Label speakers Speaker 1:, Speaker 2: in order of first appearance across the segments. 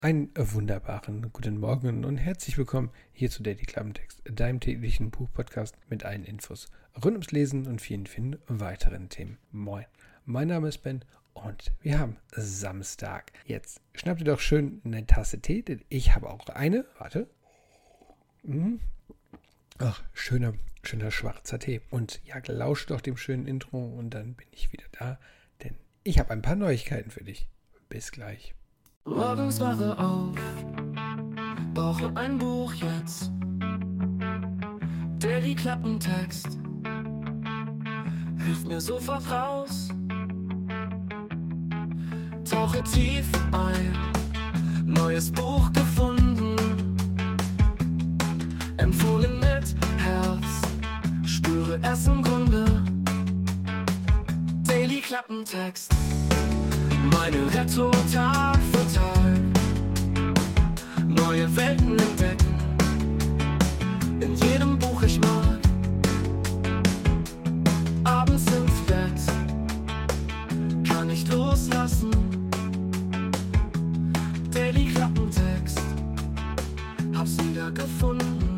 Speaker 1: Einen wunderbaren guten Morgen und herzlich willkommen hier zu Daily Klappentext, deinem täglichen Buchpodcast mit allen Infos rund ums Lesen und vielen weiteren Themen. Moin, mein Name ist Ben und wir haben Samstag. Jetzt schnappt ihr doch schön eine Tasse Tee, denn ich habe auch eine. Warte. Ach, schöner schwarzer Tee. Und ja, lauscht doch dem schönen Intro und dann bin ich wieder da, denn ich habe ein paar Neuigkeiten für dich. Bis gleich.
Speaker 2: Morgens wache auf, brauche ein Buch jetzt. Daily Klappentext hilft mir sofort raus. Tauche tief ein, neues Buch gefunden. Empfohlen mit Herz, spüre es im Grunde. Daily Klappentext, meine Rettung Tag für Tag. Neue Welten entdecken, in jedem Buch ich mag. Abends ins Bett, kann nicht loslassen. Daily Klappentext, hab's wieder gefunden.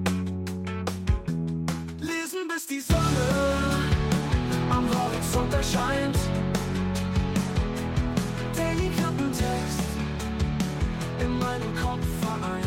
Speaker 2: Lesen bis die Sonne am Horizont erscheint. Daily Klappentext, in meinem Kopf vereint.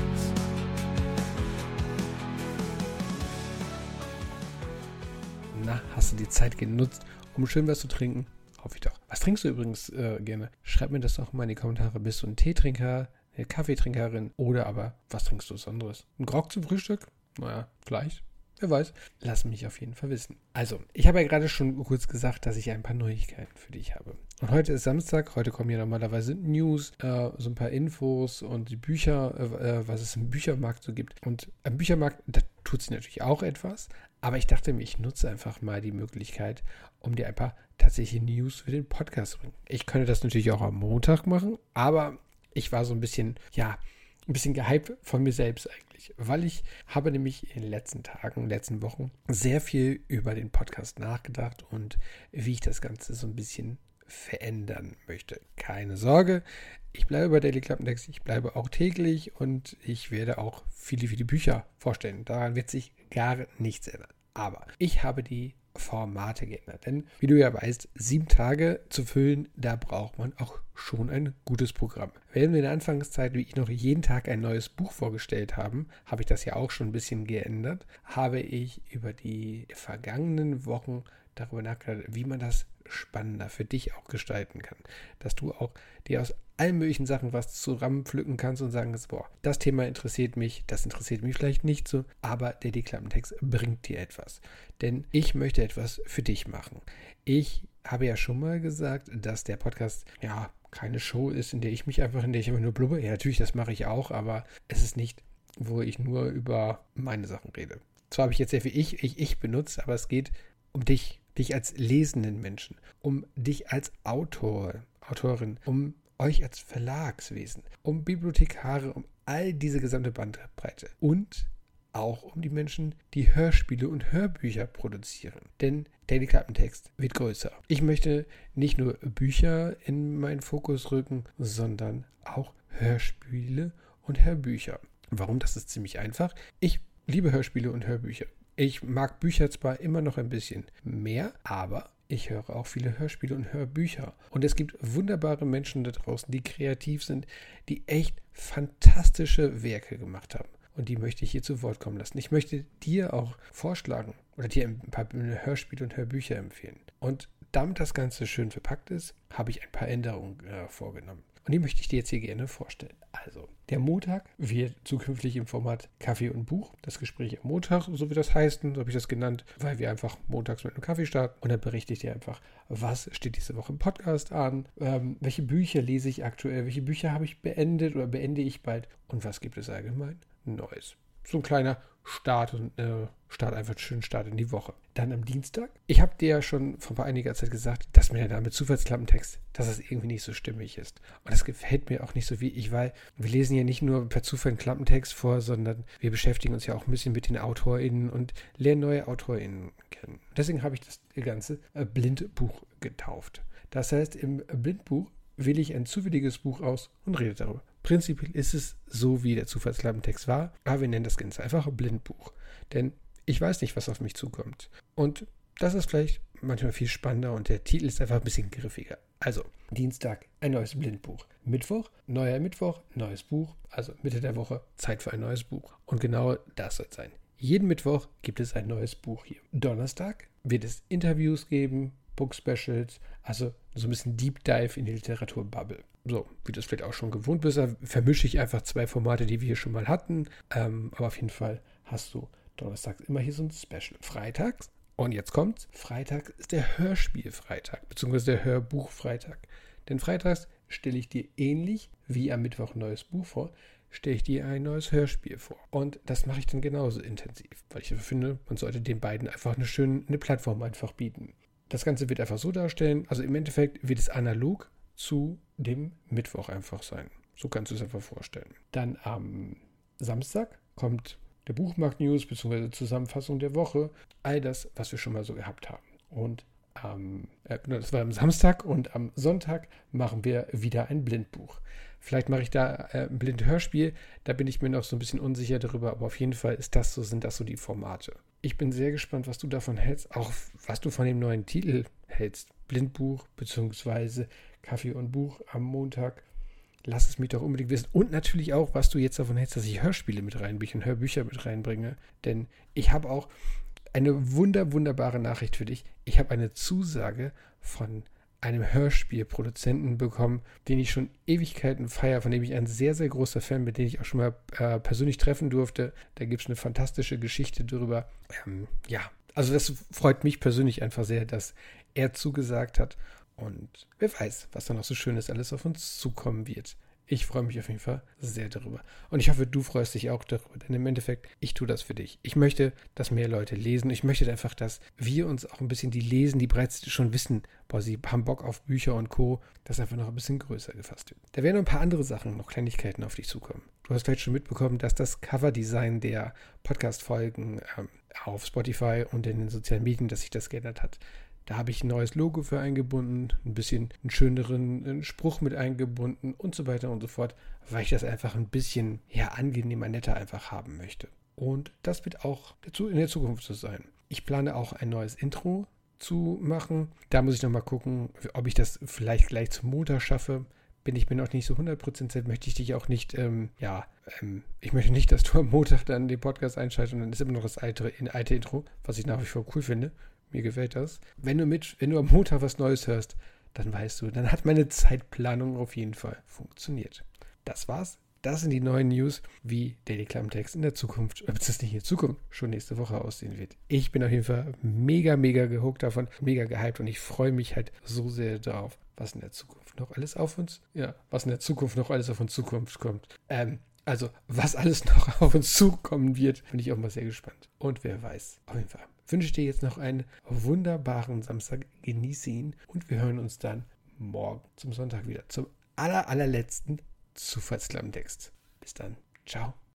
Speaker 1: Na, hast du die Zeit genutzt, um schön was zu trinken? Hoffe ich doch. Was trinkst du übrigens gerne? Schreib mir das doch mal in die Kommentare. Bist du ein Teetrinker, eine Kaffeetrinkerin oder aber was trinkst du Besonderes? Ein Grog zum Frühstück? Naja, vielleicht. Wer weiß. Lass mich auf jeden Fall wissen. Also, ich habe ja gerade schon kurz gesagt, dass ich ein paar Neuigkeiten für dich habe. Und heute ist Samstag. Heute kommen ja normalerweise News, so ein paar Infos und die Bücher, was es im Büchermarkt so gibt. Und am Büchermarkt, da tut sich natürlich auch etwas. Aber ich dachte mir, ich nutze einfach mal die Möglichkeit, um dir ein paar tatsächliche News für den Podcast zu bringen. Ich könnte das natürlich auch am Montag machen, aber ich war so ein bisschen gehypt von mir selbst eigentlich, weil ich habe nämlich in den letzten Wochen sehr viel über den Podcast nachgedacht und wie ich das Ganze so ein bisschen verändern möchte. Keine Sorge, ich bleibe bei Daily Klappentext, ich bleibe auch täglich und ich werde auch viele Bücher vorstellen. Daran wird sich gar nichts ändern. Aber ich habe die Formate geändert. Denn, wie du ja weißt, 7 Tage zu füllen, da braucht man auch schon ein gutes Programm. Während wir in der Anfangszeit, wie ich noch jeden Tag ein neues Buch vorgestellt habe ich das ja auch schon ein bisschen geändert, habe ich über die vergangenen Wochen darüber nachgedacht, wie man das spannender für dich auch gestalten kann. Dass du auch dir aus allen möglichen Sachen was zusammenpflücken kannst und sagen kannst, boah, das Thema interessiert mich, das interessiert mich vielleicht nicht so, aber der Klappentext bringt dir etwas. Denn ich möchte etwas für dich machen. Ich habe ja schon mal gesagt, dass der Podcast, ja, keine Show ist, in der ich immer nur blubber. Ja, natürlich, das mache ich auch, aber es ist nicht, wo ich nur über meine Sachen rede. Zwar habe ich jetzt sehr viel ich benutzt, aber es geht um dich als lesenden Menschen, um dich als Autorin, um euch als Verlagswesen, um Bibliothekare, um all diese gesamte Bandbreite und auch um die Menschen, die Hörspiele und Hörbücher produzieren. Denn Daily Klappentext wird größer. Ich möchte nicht nur Bücher in meinen Fokus rücken, sondern auch Hörspiele und Hörbücher. Warum? Das ist ziemlich einfach. Ich liebe Hörspiele und Hörbücher. Ich mag Bücher zwar immer noch ein bisschen mehr, aber ich höre auch viele Hörspiele und Hörbücher. Und es gibt wunderbare Menschen da draußen, die kreativ sind, die echt fantastische Werke gemacht haben. Und die möchte ich hier zu Wort kommen lassen. Ich möchte dir auch vorschlagen oder dir ein paar Hörspiele und Hörbücher empfehlen. Und damit das Ganze schön verpackt ist, habe ich ein paar Änderungen vorgenommen. Und die möchte ich dir jetzt hier gerne vorstellen. Also, der Montag wird zukünftig im Format Kaffee und Buch. Das Gespräch am Montag, so wie das heißt, so habe ich das genannt, weil wir einfach montags mit einem Kaffee starten. Und dann berichte ich dir einfach, was steht diese Woche im Podcast an, welche Bücher lese ich aktuell, welche Bücher habe ich beendet oder beende ich bald und was gibt es allgemein Neues. So ein kleiner Start und einfach einen schönen Start in die Woche. Dann am Dienstag. Ich habe dir ja schon vor einiger Zeit gesagt, dass mir der Name Zufallsklappentext, dass das irgendwie nicht so stimmig ist. Und das gefällt mir auch nicht so wie ich, weil wir lesen ja nicht nur per Zufall einen Klappentext vor, sondern wir beschäftigen uns ja auch ein bisschen mit den AutorInnen und lernen neue AutorInnen kennen. Deswegen habe ich das ganze Blindbuch getauft. Das heißt, im Blindbuch wähle ich ein zufälliges Buch aus und rede darüber. Prinzipiell ist es so, wie der Zufallsklappentext war, aber wir nennen das Ganze einfach Blindbuch. Denn ich weiß nicht, was auf mich zukommt. Und das ist vielleicht manchmal viel spannender und der Titel ist einfach ein bisschen griffiger. Also, Dienstag, ein neues Blindbuch. Mittwoch, neues Buch. Also Mitte der Woche, Zeit für ein neues Buch. Und genau das soll es sein. Jeden Mittwoch gibt es ein neues Buch hier. Donnerstag wird es Interviews geben, Book Specials, also so ein bisschen Deep Dive in die Literaturbubble. So, wie du es vielleicht auch schon gewohnt bist, vermische ich einfach 2 Formate, die wir hier schon mal hatten. Aber auf jeden Fall hast du donnerstags immer hier so ein Special. Freitags, und jetzt kommt's, Freitag ist der Hörspielfreitag, beziehungsweise der Hörbuchfreitag. Denn freitags stelle ich dir ähnlich wie am Mittwoch ein neues Buch vor, stelle ich dir ein neues Hörspiel vor. Und das mache ich dann genauso intensiv, weil ich finde, man sollte den beiden einfach eine Plattform einfach bieten. Das Ganze wird einfach so darstellen, also im Endeffekt wird es analog zu dem Mittwoch einfach sein. So kannst du es einfach vorstellen. Dann am Samstag kommt der Buchmarkt-News bzw. Zusammenfassung der Woche. All das, was wir schon mal so gehabt haben. Und das war am Samstag und am Sonntag machen wir wieder ein Blindbuch. Vielleicht mache ich da ein Blindhörspiel, da bin ich mir noch so ein bisschen unsicher darüber, aber auf jeden Fall sind das so die Formate. Ich bin sehr gespannt, was du davon hältst, auch was du von dem neuen Titel hältst. Blindbuch bzw. Kaffee und Buch am Montag. Lass es mich doch unbedingt wissen. Und natürlich auch, was du jetzt davon hältst, dass ich Hörspiele mit reinbringe und Hörbücher mit reinbringe. Denn ich habe auch eine wunderbare Nachricht für dich. Ich habe eine Zusage von einem Hörspielproduzenten bekommen, den ich schon Ewigkeiten feiere, von dem ich ein sehr, sehr großer Fan bin, den ich auch schon mal persönlich treffen durfte. Da gibt es eine fantastische Geschichte drüber. Also das freut mich persönlich einfach sehr, dass er zugesagt hat. Und wer weiß, was da noch so Schönes alles auf uns zukommen wird. Ich freue mich auf jeden Fall sehr darüber. Und ich hoffe, du freust dich auch darüber. Denn im Endeffekt, ich tue das für dich. Ich möchte, dass mehr Leute lesen. Ich möchte einfach, dass wir uns auch ein bisschen die lesen, die bereits schon wissen, sie haben Bock auf Bücher und Co., das einfach noch ein bisschen größer gefasst wird. Da werden noch ein paar andere Sachen, noch Kleinigkeiten auf dich zukommen. Du hast vielleicht schon mitbekommen, dass das Coverdesign der Podcast-Folgen auf Spotify und in den sozialen Medien, dass sich das geändert hat. Da habe ich ein neues Logo für eingebunden, ein bisschen einen schöneren Spruch mit eingebunden und so weiter und so fort, weil ich das einfach ein bisschen angenehmer, netter einfach haben möchte. Und das wird auch in der Zukunft so sein. Ich plane auch ein neues Intro zu machen. Da muss ich nochmal gucken, ob ich das vielleicht gleich zum Montag schaffe. Bin ich mir noch nicht so 100% sicher, möchte ich dich auch nicht, ich möchte nicht, dass du am Montag dann den Podcast einschaltest und dann ist immer noch das alte Intro, was ich nach wie vor cool finde. Mir gefällt das. Wenn du am Montag was Neues hörst, dann weißt du, dann hat meine Zeitplanung auf jeden Fall funktioniert. Das war's. Das sind die neuen News, wie Daily Klappentext in der Zukunft, beziehungsweise nicht in der Zukunft, schon nächste Woche aussehen wird. Ich bin auf jeden Fall mega gehuckt davon, mega gehypt und ich freue mich halt so sehr drauf, was in der Zukunft noch alles auf uns zukommt. Also, was alles noch auf uns zukommen wird, bin ich auch mal sehr gespannt. Und wer weiß, auf jeden Fall wünsche ich dir jetzt noch einen wunderbaren Samstag. Genieße ihn und wir hören uns dann morgen zum Sonntag wieder. Zum allerletzten Zufallsklappentext. Bis dann. Ciao.